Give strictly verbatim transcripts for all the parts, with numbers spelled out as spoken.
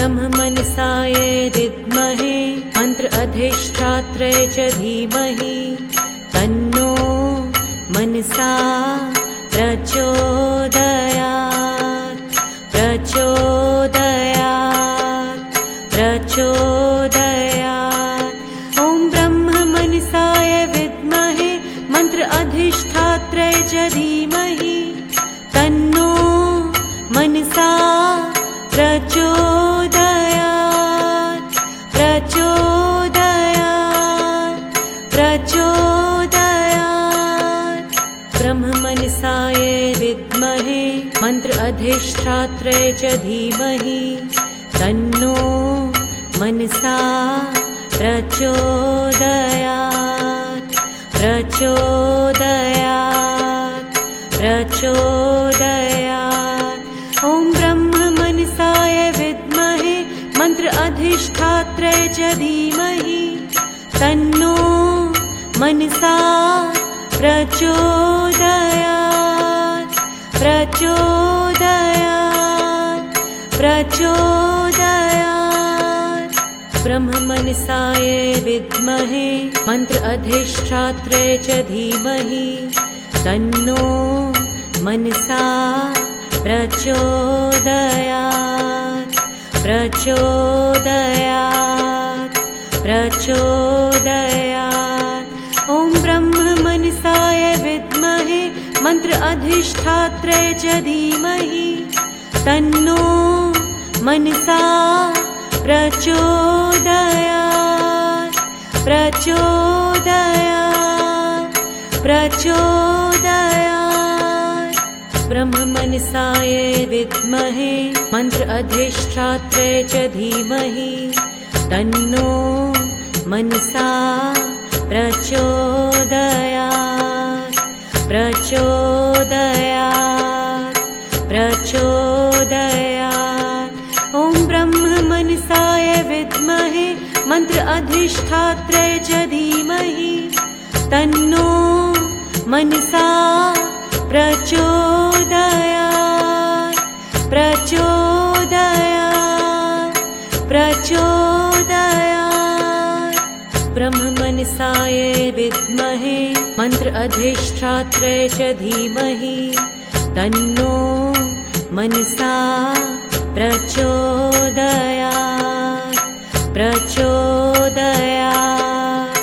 ब्रह्ममनसाय विद्महे मंत्र अधिष्ठात्रे च धीमहि तन्नो मनसा प्रचोदयात् प्रचोदयात् प्रचोदयात्। ॐ ब्रह्ममनसाय विद्महे मंत्र अधिष्ठात्रे च धीमहि तन्नो मनसा प्रचोदयात् प्रचोदयात् प्रचोदयात्। ब्रह्ममनसाय विद्महे मंत्र अधिष्ठात्रे च धीमहि तन्नो मनसा प्रचोदयात् प्रचोदयात् प्रचोदयात्। ॐ ब्रह्ममनसाय विद्महे मंत्र अधिष्ठात्रे च धीमहि तन्नो मनसा प्रचोदयात् प्रचोदयात् प्रचोदयात्। ब्रह्ममनसाय विद्महे मंत्र अधिष्ठात्रे च धीमहि तन्नो मनसा प्रचोदयात् प्रचोदयात् प्रचोदयात्। ॐ ब्रह्ममनसाय विद्महे मंत्र अधिष्ठात्रे च धीमहि तन्नो मनसा प्रचोदयात् प्रचोदयात् प्रचोदयात्। ब्रह्ममनसाय विद्महे मंत्र अधिष्ठात्रे च धीमहि तन्नो मनसा प्रचोदयात् प्रचोदयात् प्रचोदयात्। ॐ ब्रह्ममनसाय विद्महे मंत्र अधिष्ठात्रे च धीमहि तन्नो मनसा प्रचोदयात् प्रचोदयात् प्रचोदयात्। ब्रह्ममनसाय विद्महे मंत्र अधिष्ठात्रे च धीमहि तन्नो मनसा प्रचोदयात् प्रचोदयात्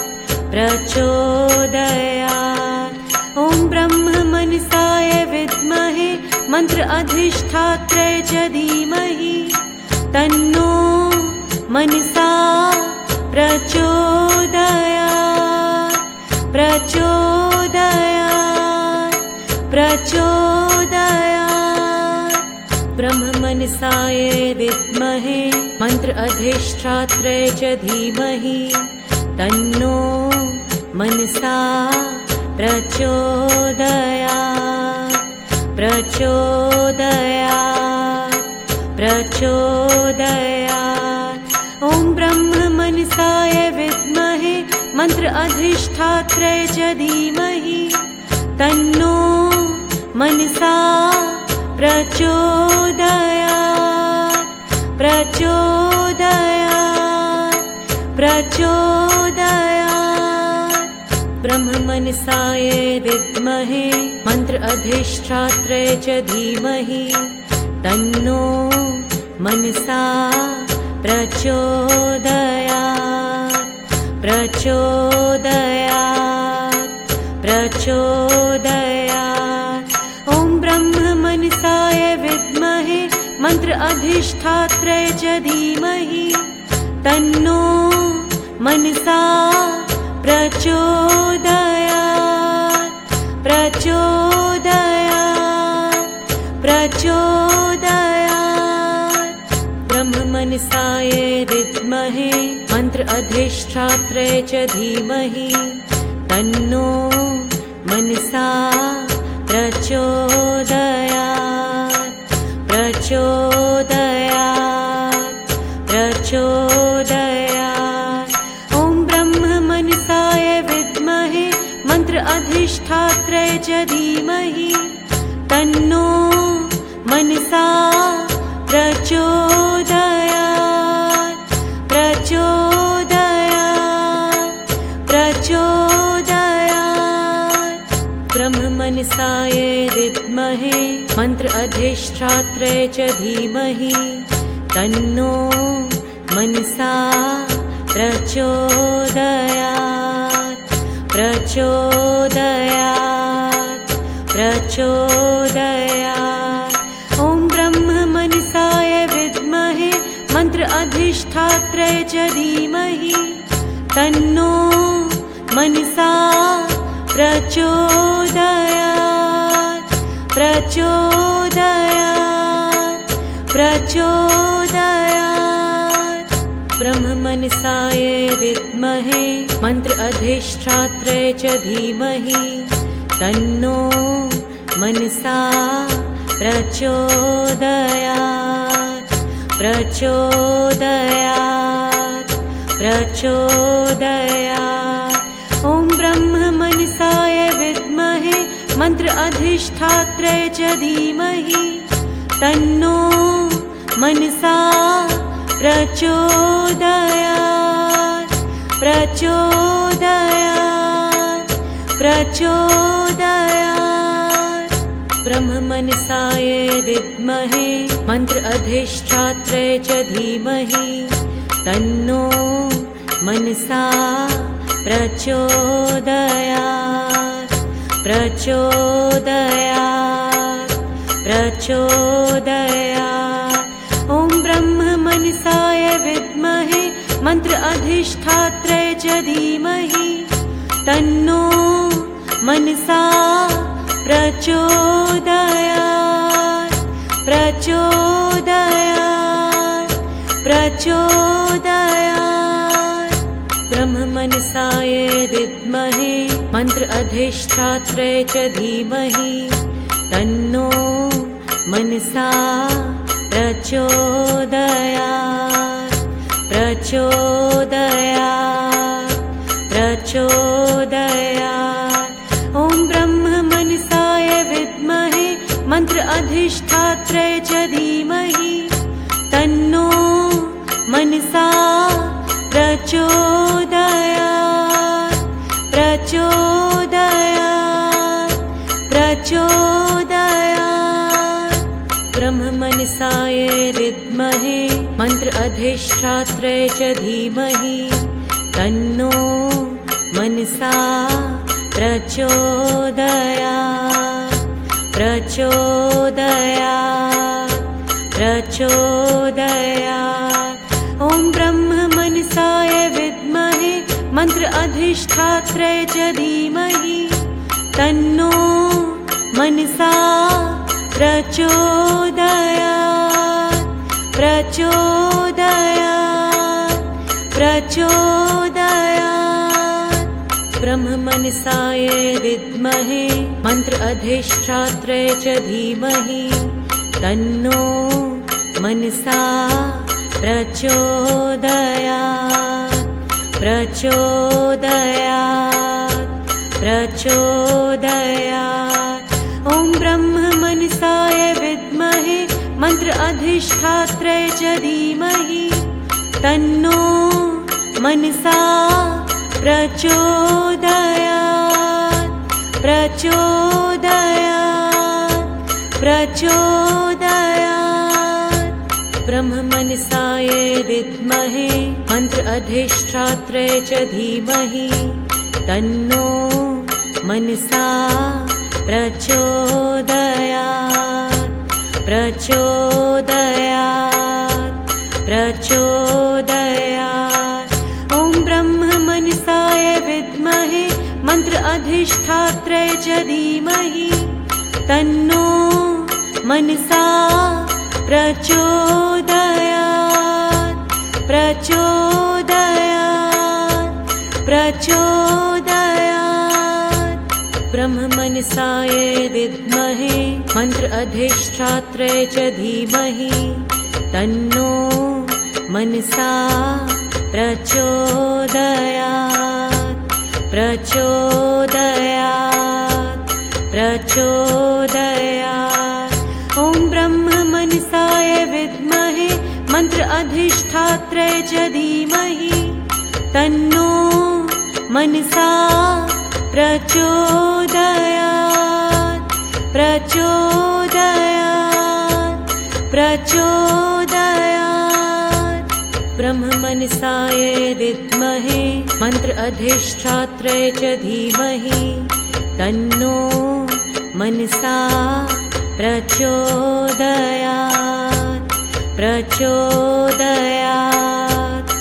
प्रचोदयात्। ॐ ब्रह्ममनसाय विद्महे मंत्र अधिष्ठात्रे च धीमहि तन्नो मनसा प्रचोदयात् प्रचोदयात् प्रचोदयात्। ब्रह्ममनसाय विद्महे मंत्र अधिष्ठात्रे च धीमहि तन्नो मनसा प्रचोदयात् प्रचोदयात् प्रचोदयात्। ॐ ब्रह्ममनसाय विद्महे मंत्र अधिष्ठात्रे च धीमहि तन्नो मनसा प्रचोदयात् प्रचोदयात् प्रचोदयात्। ब्रह्ममनसाय विद्महे मंत्र अधिष्ठात्रे च धीमहि तन्नो मनसा प्रचोदयात् प्रचोदयात् प्रचोदयात्। ॐ ब्रह्ममनसाय विद्महे मंत्र अधिष्ठात्रे च धीमहि तन्नो मनसा प्रचोदयात् प्रचोदयात् प्रचोदयात्। ब्रह्ममनसाय विद्महे मंत्र अधिष्ठात्रे च धीमहि तन्नो मनसा प्रचोदयात् प्रचोदयात् प्रचोदयात्। ॐ ब्रह्ममनसाय विद्महे मंत्र अधिष्ठात्रे च धीमहि तन्नो मनसा प्रचोदयात् मनसाय विद्महे मंत्र अधिष्ठात्रे च धीमहि तन्नो मनसा प्रचोदयात् प्रचोदयात् प्रचोदयात्। ॐ ब्रह्म मनसाय विद्महे मंत्र अधिष्ठात्रे च धीमहि तन्नो मनसा प्रचोदयात् प्रचोदयात् प्रचोदयात्। ब्रह्म मनसाय विद्महे मंत्र अधिष्ठात्रे च धीमहि तन्नो मनसा प्रचोदयात् प्रचोदयात् प्रचोदयात्। ॐ ब्रह्म मनसाय विद्महे मंत्र अधिष्ठात्रे च धीमहि तन्नो मनसा प्रचोदयात् प्रचोदयात् प्रचोदयात्। ब्रह्म मनसाय विद्महे मंत्र अधिष्ठात्रे च धीमहि तन्नो मनसा प्रचोदयात् प्रचोदयात् प्रचोदयात्। ॐ ब्रह्म मनसाय विद्महे मंत्र अधिष्ठात्रे च धीमहि तन्नो मनसा प्रचोदयात् प्रचोदयात् प्रचोदयात्। ब्रह्म मनसाय विद्महे मंत्र अधिष्ठात्रे च धीमहि तन्नो मनसा प्रचोदयात् प्रचोदयात् प्रचोदयात्। ॐ ब्रह्म मनसाय विद्महे मंत्र अधिष्ठात्रे च धीमहि तन्नो मनसा प्रचोदयात् प्रचोदयात् प्रचोदयात्। ब्रह्म मनसाय विद्महे मंत्र अधिष्ठात्रे च धीमहि तन्नो मनसा प्रचोदयात् प्रचोदयात् प्रचोदयात्। ॐ ब्रह्म मनसाय विद्महे मंत्र अधिष्ठात्रे च धीमहि तन्नो मनसा प्रचोदयात् प्रचोदयात् प्रचोदयात्। ब्रह्म मनसाय विद्महे मंत्र अधिष्ठात्रे च धीमहि तन्नो मनसा प्रचोदयात् प्रचोदयात् प्रचोदयात्। ॐ ब्रह्म मनसाय विद्महे मंत्र अधिष्ठात्रे च धीमहि तन्नो मनसा प्रचोदयात् प्रचोदयात् प्रचोदयात्। ब्रह्म मनसाय विद्महे मंत्र अधिष्ठात्रे च धीमहि तन्नो मनसा प्रचोदयात् प्रचोदयात् प्रचोदयात्। ॐ ब्रह्म मनसाय विद्महे मंत्र अधिष्ठात्रे च धीमहि तन्नो मनसा प्रचोदयात् प्रचोदयात् प्रचोदयात्। ब्रह्म मनसाय विद्महे मंत्र अधिष्ठात्रे च धीमहि तन्नो मनसा प्रचोदयात् प्रचोदयात् प्रचोदयात्। ॐ ब्रह्म मनसाय विद्महे मंत्र अधिष्ठात्रे च धीमहि तन्नो मनसा प्रचोदयात् प्रचोदयात् प्रचोदयात् ब्रह्ममनसाय विद्महे मंत्र अधिष्ठात्रे च धीमहि तन्नो मनसा प्रचोदयात् प्रचोदयात्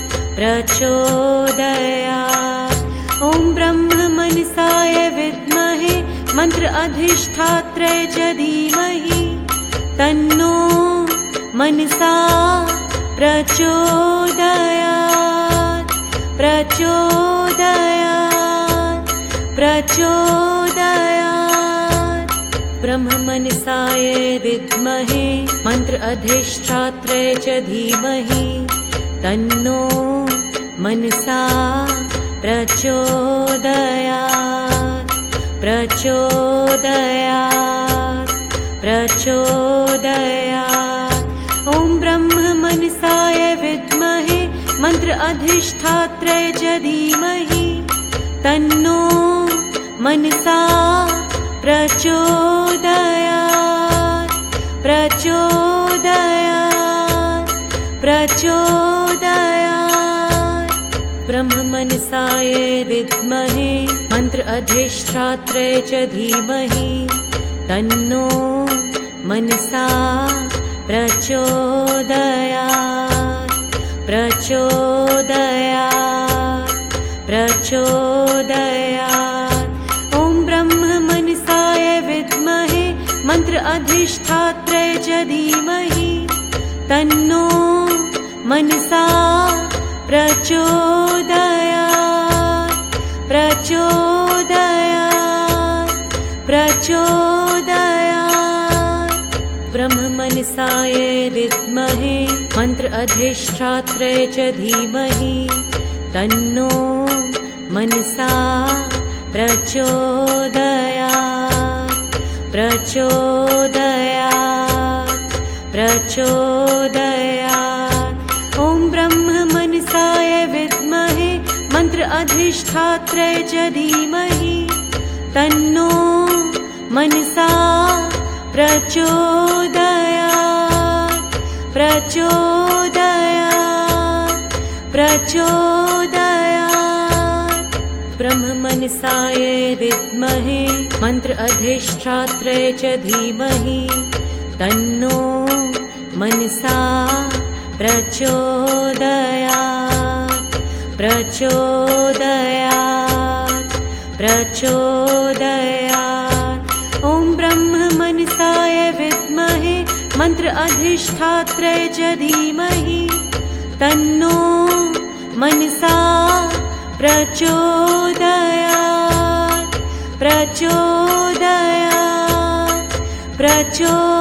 प्रचोदयात् ॐ ब्रह्ममनसाय विद्महे मंत्र अधिष्ठात्रे च धीमहि तन्नो मनसा प्रचोदयात् प्रचोदयात् प्रचोदयात् ब्रह्ममनसाय विद्महे मंत्र अधिष्ठात्रे च धीमहि तन्नो मनसा प्रचोदयात् प्रचोदयात् प्रचोदयात् ॐ ब्रह्ममनसाय विद्महे मंत्र अधिष्ठात्रे च धीमहि तन्नो मनसा प्रचोदयात् प्रचोदयात् प्रचोदयात् ब्रह्ममनसाय विद्महे मंत्र अधिष्ठात्रे च धीमहि तन्नो मनसा प्रचोदयात् प्रचोदयात् प्रचोदयात् ॐ ब्रह्ममनसाय विद्महे मंत्र अधिष्ठात्रे च धीमहि तन्नो मनसा प्रचोदयात् प्रचोदयात् प्रचोदयात् ब्रह्ममनसाय विद्महे मंत्र अधिष्ठात्रे च धीमहि तन्नो मनसा प्रचोदयात् प्रचोदयात् प्रचोदयात् ॐ ब्रह्ममनसाय विद्महे मंत्र अधिष्ठात्रे च धीमहि तन्नो मनसा प्रचोदयात् प्रचोदयात् प्रचोदयात् ब्रह्ममनसाय विद्महे मंत्र अधिष्ठात्रे च धीमहि तन्नो मनसा प्रचोदयात् प्रचोदयात् प्रचोदयात् ॐ ब्रह्ममनसाय विद्महे मंत्र अधिष्ठात्रे च धीमहि तन्नो मनसा प्रचोदयात् प्रचोदयात् प्रचोदयात्